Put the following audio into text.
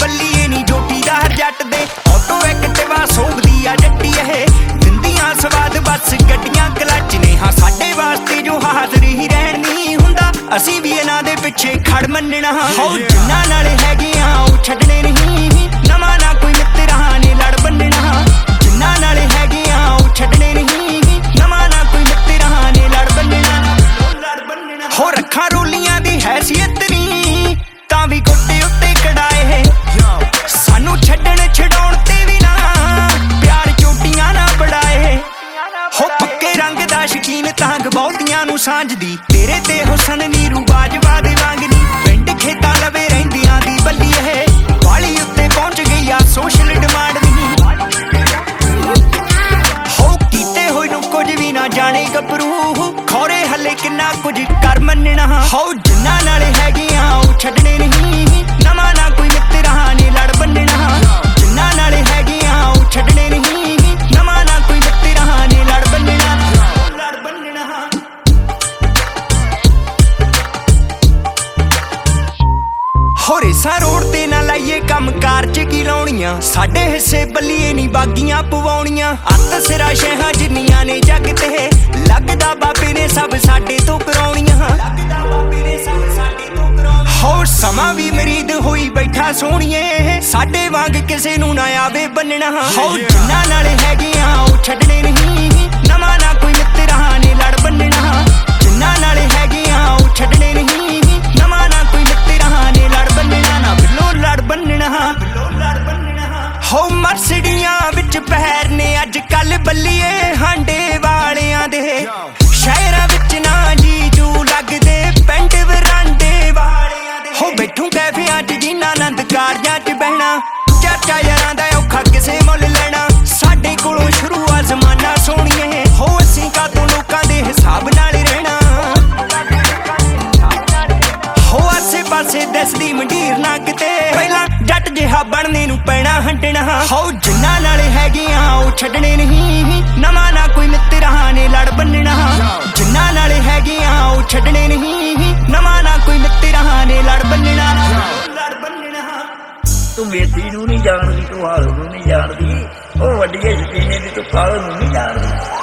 ਬੱਲੀਏ ਨੀ ਜੋਟੀਦਾਰ ਜੱਟ ਦੇ ਆਟੋ ਐਕਟਿਵਾ ਸੋਭਦੀ ਆ ਜੱਟੀ ਇਹ ਦਿੰਦੀਆਂ ਸਵਾਦ ਬਸ ਗੱਡੀਆਂ ਕਲੱਚ ਨੇ ਹਾਂ ਸਾਡੇ ਵਾਸਤੇ ਜੋ ਹਾਜ਼ਰ ਹੀ ਰਹਿਣ ਨਹੀਂ ਹੁੰਦਾ ਅਸੀਂ ਵੀ ਇਹਨਾਂ ਦੇ ਪਿੱਛੇ ਖੜ ਮੰਨਣਾ ਹੋ ਜਿੰਨਾਂ ਨਾਲ ਹੈਗੇ ਆ ਉਹ ਛੱਡਣੇ ਨਹੀਂ ਨਵਾਂ ਨਾ ਕੋਈ ਮਿੱਤਰਾਂ ਨੇ ਲੜ ਬੰਨਣਾ ਜਿੰਨਾਂ ਨਾਲ ਹੈਗੇ ਆ ਉਹ ਛੱਡਣੇ ਨਹੀਂ ਨਵਾਂ ਨਾ ਕੋਈ ਮਿੱਤਰਾਂ ਨੇ ਲੜ ਬੰਨਣਾ ਹੋ ਰੱਖਾਂ ਰੋਲੀਆਂ ਦੀ ਹੈਸੀਅਤ ਨਹੀਂ ਤਾਂ ਵੀ ਗੋਟੇ ਉੱਤੇ ਕੜਾਏ ਸਾਨੂੰ ਛੱਡਣ ਛਡਾਉਣ ਤੇ ਵੀ ਨਾ ਪਿਆਰ ਚੋਟੀਆਂ ਨਾ ਬੜਾਏ ਹੋ ਪੱਕੇ ਰੰਗ ਦਾ ਸ਼ਕੀਨ ਤਾਂਗ ਬਹੁਤੀਆਂ ਨੂੰ ਸਾਂਝਦੀ ਤੇਰੇ ਤੇ ਹੁਸਨ ਨੀਰੂ ਬਾਜਵਾ ਦੇ ਵਾਂਗਨੀ ਪਿੰਡ ਖੇਤਾਂ ਲਵੇ ਰਹਿੰਦੀਆਂ ਦੀ ਬੱਲੀ ਇਹ ਵਾਲੀ ਉੱਤੇ ਪਹੁੰਚ ਗਈ ਆ ਸੋਸ਼ਲ ਡਿਮਾਂਡ ਨਹੀਂ ਹੋ ਕੀਤੇ ਹੋਏ ਨੂੰ ਕੁਝ ਵੀ ਨਾ ਜਾਣੇ ਗੱਭਰੂ ਖੌਰੇ ਹਲੇ ਕਿੰਨਾ ਕੁਝ ਕਰ ਮੰਨਣਾ ਹੋ ਜਿੰਨਾਂ ਨਾਲ ਹੈਗੇ ਆ ਉਹ ਛੱਡਣੇ ਨਹੀਂ ਨਵਾਂ ਨਾ ਕੋਈ ਮਿੱਤਰਾਂ ਨੇ ਲੜ ਬੰਨਣਾ ਜਿੰਨਾਂ ਨਾਲ ਹੈਗੇ ਆ ਉਹ ਛੱਡਣੇ ਨਹੀਂ ਨਵਾਂ ਨਾ ਕੋਈ ਮਿੱਤਰਾਂ ਨੇ ਲੜ ਬੰਨਣਾ ਹੋ ਰੇਸਾਂ ਰੋਡ ਤੇ ਨਾ ਲਾਈਏ ਕੰਮ ਕਾਰ ਚ ਕੀ ਲਾਉਣੀਆਂ ਸਾਡੇ ਹਿੱਸੇ ਬੱਲੀਏ ਨੀ ਬਾਗੀਆਂ ਪਵਾਉਣੀਆਂ ਅੱਤ ਸਿਰਾ ਸ਼ਹਿਆਂ ਜਿੰਨੀਆਂ ਨੇ ਜੱਗ ਤੇ ਲੱਗਦਾ ਬਾਬੇ ਨੇ ਸਭ ਸਾਡੇ ਤੋਂ ਕਰਾਉਣੀਆਂ ਹੋ ਸਮਾਂ ਵੀ ਮਰੀਦ ਹੋਈ ਬੈਠਾ ਸੋਹਣੀਏ ਸਾਡੇ ਵਾਂਗ ਕਿਸੇ ਨੂੰ ਨਾ ਆਵੇ ਬੰਨਣਾ ਹੋ ਜਿੰਨਾਂ ਨਾਲ ਹੈਗੇ ਆ ਉਹ ਛੱਡਣੇ ਨਹੀਂ ਨਵਾਂ ਨਾ ਕੋਈ ਮਿੱਤਰਾਂ ਨੇ ਲੜ ਬੰਨਣਾ ਜਿੰਨਾਂ ਨਾਲ ਹੈਗੇ ਆ ਉਹ ਛੱਡਣੇ ਨਹੀਂ ਨਵਾਂ ਨਾ ਕੋਈ ਮਿੱਤਰਾਂ ਨੇ ਲੜ ਬੰਨਣਾ ਨਾ ਬਿੱਲੋ ਲੜ ਬੰਨਣਾ ਹੋ ਮਰਸਡੀਆਂ ਵਿੱਚ ਪਹਿਰ ਨੇ ਅੱਜ ਕੱਲ ਬੱਲੀਏ ਹਾਂਡੇ ਵਾਲਿਆਂ ਦੇ ਸ਼ਹਿਰਾਂ ਵਿੱਚ ਨਾ ਜੀਜੂ ਲੱਗਦੇ ਪਿੰਡ ਵਰਾਂਡੇ ਵਾਲਿਆਂ ਦੇ ਹੋ ਬੈਠੂ ਕੈਫਿਆਂ ਚ ਜਿਨ੍ਹਾਂ ਆਨੰਦ ਕਾਰਜਾਂ ਚ ਬਹਿਣਾ ਚਾਚਾ ਯਾਰਾਂ ਦਾ ਔਖਾ ਕਿਸੇ ਮੁੱਲ ਲੈਣਾ ਸਾਡੇ ਕੋਲੋਂ ਸ਼ੁਰੂ ਆ ਜ਼ਮਾਨਾ ਸੋਹਣੀਏ ਹੋ ਅਸੀਂ ਕਾਤੋਂ ਲੋਕਾਂ ਦੇ ਹਿਸਾਬ ਨਾਲ ਰਹਿਣਾ ਹੋ ਆਸੇ ਪਾਸੇ ਦਸਦੀ ਮੰਡੀਰ ਨਾ ਕਿਤੇ ਪਹਿਲਾਂ ਜੱਟ ਜਿਹਾ ਬਣਨੇ ਨੂੰ ਪੈਣਾ ਹੰਟਣਾ ਹੋ ਜਿੰਨਾਂ ਨਾਲ ਹੈਗੇ ਆ ਉਹ ਛੱਡਣੇ ਨਹੀਂ ਨਵਾਂ ਨਾ ਕੋਈ ਮਿੱਤਰਾਂ ਨੇ ਲੜ ਬੰਨਣਾ ਜਿੰਨਾਂ ਨਾਲ ਹੈਗੇ ਆ ਉਹ ਛੱਡਣੇ ਨਹੀਂ ਨਵਾਂ ਨਾ ਕੋਈ ਮਿੱਤਰਾਂ ਨੇ ਲੜ ਬੰਨਣਾ ਤੂੰ ਮੇਥੀ ਨੂੰ ਨਹੀਂ ਜਾਣਦੀ ਤੂੰ ਹਾਲ ਨੂੰ ਨਹੀਂ ਜਾਣਦੀ ਉਹ ਵੱਡੀਏ ਸ਼ਕੀਨੇ ਦੀ ਤੂੰ ਕਾਲ ਨੂੰ ਨਹੀਂ ਜਾਣਦੀ